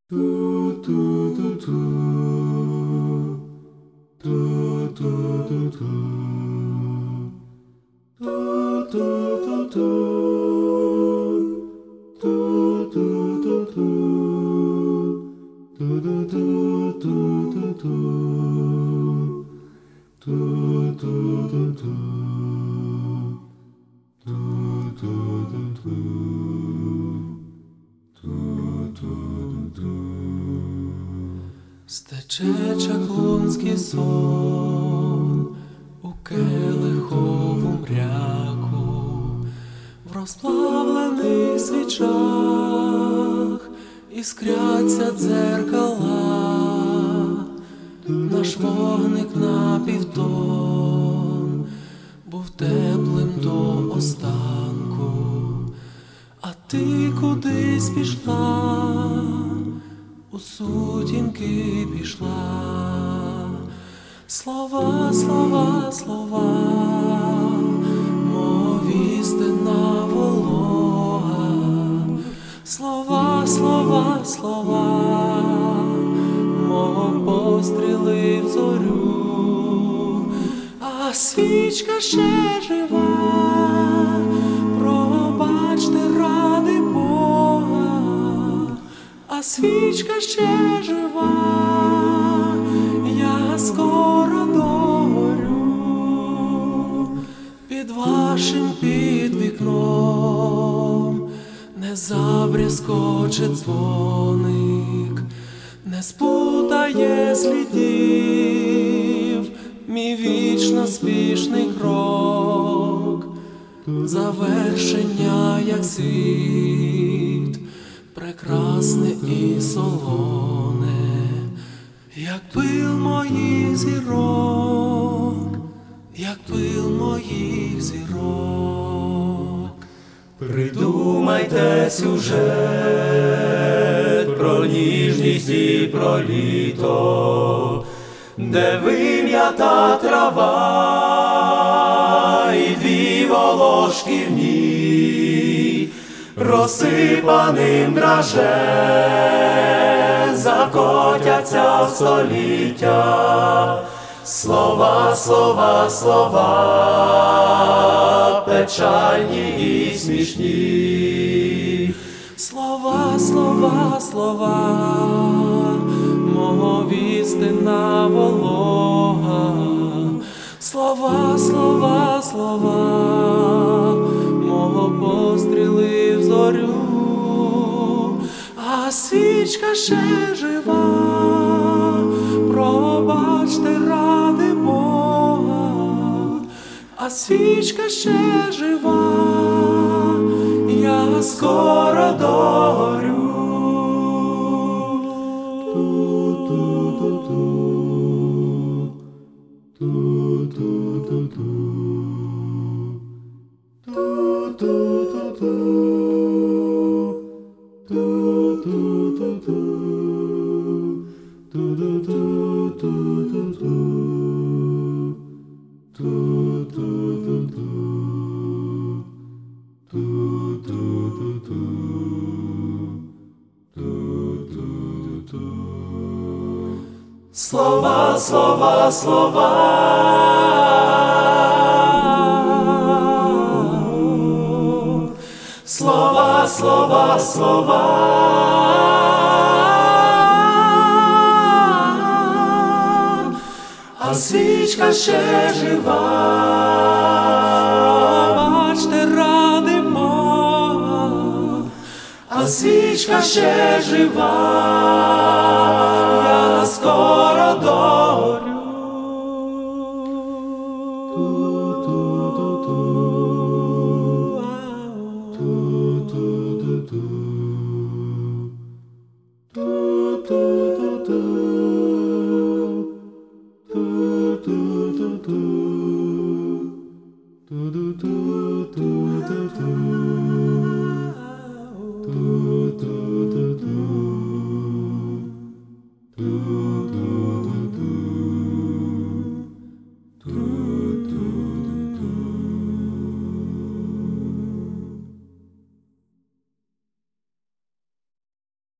Стече чаклунський сон у келихову мряку, в розплавлених свічах іскряться дзеркала, наш вогник напівтон був теплим до останку, а ти кудись пішла, у сутінки пішла. Слова, слова, слова, мов істина волога. Слова, слова, слова, мов постріли в зорю. А свічка ще жива, пробачте ради Бога. А свічка ще жива, я скоро догорю. Під вашим під вікном не забрязкоче дзвоник, не спутає слідів мій вічно спішний крок. Завершення, як світ, прекрасне і солоне, як пил моїх зірок, як пил моїх зірок. Придумайте сюжет про ніжність і про літо, де вим'ята трава і дві волошки в ній розсипаним драже закотяться в століття. Слова, слова, слова, печальні і смішні. Слова, слова, слова, мов істина волога. Слова, слова, слова, мов постріли в зорю. А свічка ще жива, пробачте ради Бога. А свічка ще жива, я скоро догорю. Слова, слова, слова, слова, слова, слова, а свічка ще жива, Пробачте ради Бога. а свічка ще жива, я скоро догорю. Ту-ту-ту-ту.